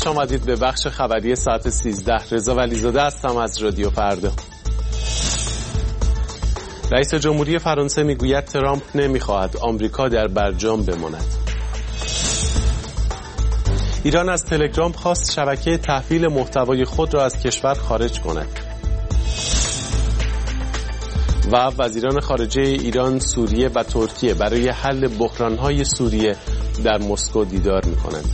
خوش آمدید به بخش خبری ساعت 13. رضا ولیزاده هستم از رادیو فردا. رئیس جمهوری فرانسه میگوید ترامپ نمیخواهد آمریکا در برجام بماند. ایران از تلگرام خواست شبکه تحویل محتوای خود را از کشور خارج کند. و وزیران خارجه ایران، سوریه و ترکیه برای حل بحران‌های سوریه در مسکو دیدار می‌کنند.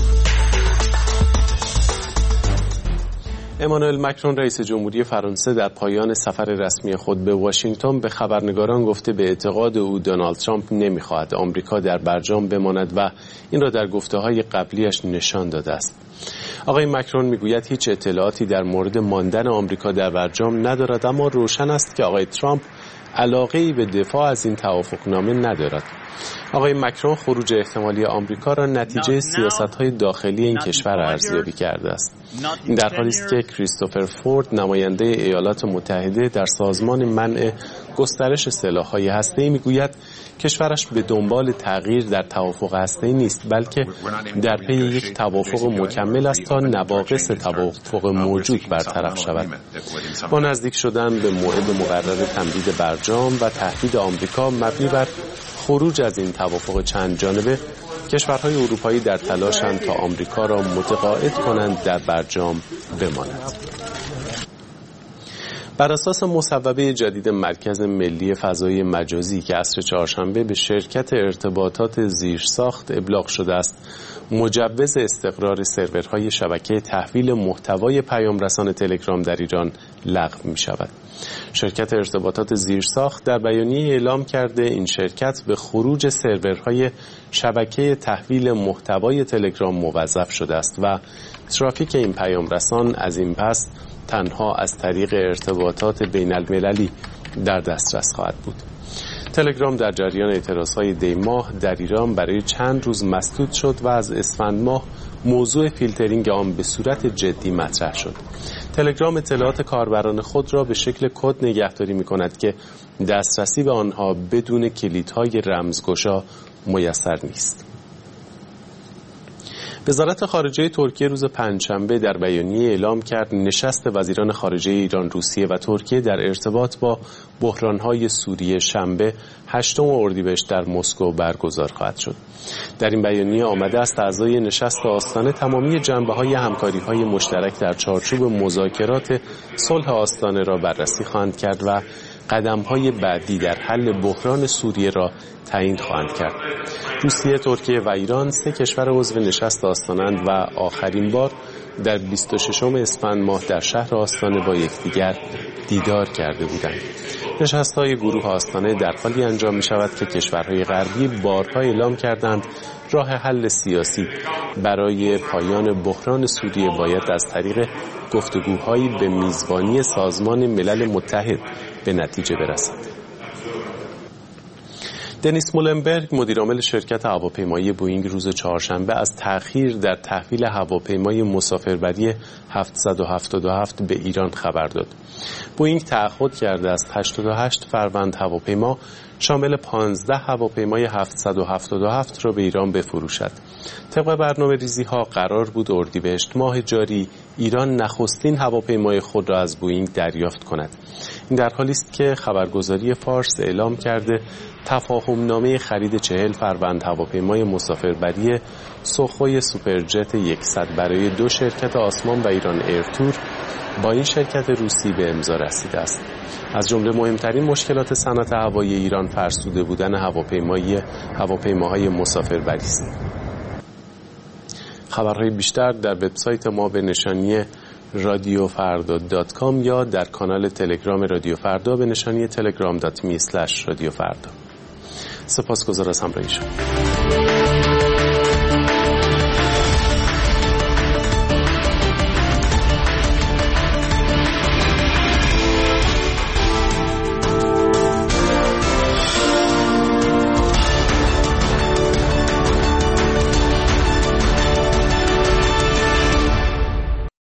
امانوئل مکرون رئیس جمهوری فرانسه در پایان سفر رسمی خود به واشنگتن به خبرنگاران گفته به اعتقاد او دونالد ترامپ نمی‌خواهد آمریکا در برجام بماند و این را در گفته‌های قبلیش نشان داده است. آقای مکرون میگوید هیچ اطلاعاتی در مورد ماندن آمریکا در برجام ندارد، اما روشن است که آقای ترامپ علاقه‌ای به دفاع از این توافقنامه ندارد. آقای مکرون خروج احتمالی آمریکا را نتیجه سیاست‌های داخلی این کشور ارزیابی کرده است. این در حالی است که کریستوفر فورد، نماینده ایالات متحده در سازمان منع گسترش سلاح‌های هسته‌ای، میگوید کشورش به دنبال تغییر در توافق هسته‌ای نیست، بلکه در پی یک توافق مکمل است تا نواقص توافق موجود برطرف شود. با نزدیک شدن به موعد مقرر تمدید برجام و تهدید آمریکا مبنی بر خروج از این توافق چند جانبه، کشورهای اروپایی در تلاشند تا آمریکا را متقاعد کنند در برجام بماند. بر اساس مصوبه جدید مرکز ملی فضای مجازی که عصر چهارشنبه به شرکت ارتباطات زیرساخت ابلاغ شده است، مجوز استقرار سرورهای شبکه تحویل محتوای پیامرسان تلگرام در ایران لغو می شود. شرکت ارتباطات زیرساخت در بیانیه اعلام کرده این شرکت به خروج سرورهای شبکه تحویل محتوای تلگرام موظف شده است و ترافیک این پیامرسان از این پس تنها از طریق ارتباطات بین المللی در دسترس خواهد بود. تلگرام در جریان اعتراضهای دی ماه در ایران برای چند روز مسدود شد و از اسفند ماه موضوع فیلترینگ آن به صورت جدی مطرح شد. تلگرام اطلاعات کاربران خود را به شکل کد نگهداری می‌کند که دسترسی به آنها بدون کلیدهای رمزگشا میسر نیست. وزارت خارجه ترکیه روز پنجشنبه در بیانیه اعلام کرد نشست وزیران خارجه ایران، روسیه و ترکیه در ارتباط با بحران‌های سوریه شنبه 8 اردیبهشت در مسکو برگزار خواهد شد. در این بیانیه آمده است اعضای نشست آستانه تمامی جنبه‌های همکاری‌های مشترک در چارچوب مذاکرات صلح آستانه را بررسی خواهند کرد و قدم‌های بعدی در حل بحران سوریه را تعیین خواهند کرد. روسیه، ترکیه و ایران سه کشور عضو نشست آستانه‌اند و آخرین بار در 26 اسفند ماه در شهر آستانه با یکدیگر دیدار کرده بودند. نشست‌های گروه آستانه در حالی انجام می‌شود که کشورهای غربی بارها اعلام کردند راه حل سیاسی برای پایان بحران سوریه باید از طریق گفتگوهایی به میزبانی سازمان ملل متحد به نتیجه برسد. دنیس مولنبرگ، مدیرعامل شرکت هواپیمایی بوئینگ، روز چهارشنبه از تأخیر در تحویل هواپیمای مسافربری 777 به ایران خبر داد. بوئینگ تعهد کرده است 88 فروند هواپیما شامل 15 هواپیمای 777 را به ایران بفروشد. طبق برنامه‌ریزی‌ها قرار بود اردیبهشت ماه جاری ایران نخستین هواپیمای خود را از بوئینگ دریافت کند. این در حالی است که خبرگزاری فارس اعلام کرده تفاهمنامه خرید 40 فروند هواپیمای مسافربری سوخوی سوپرجت 100 برای دو شرکت آسمان و ایران ایرتور با این شرکت روسی به امضا رسیده است. از جمله مهمترین مشکلات صنعت هوایی ایران فرسوده بودن هواپیماهای مسافربری است. خبرهای بیشتر در وبسایت ما به نشانی radiofarda.com یا در کانال تلگرام رادیو فردا به نشانی telegram.me/radiofarda. سپاسگزار از همراهی شما.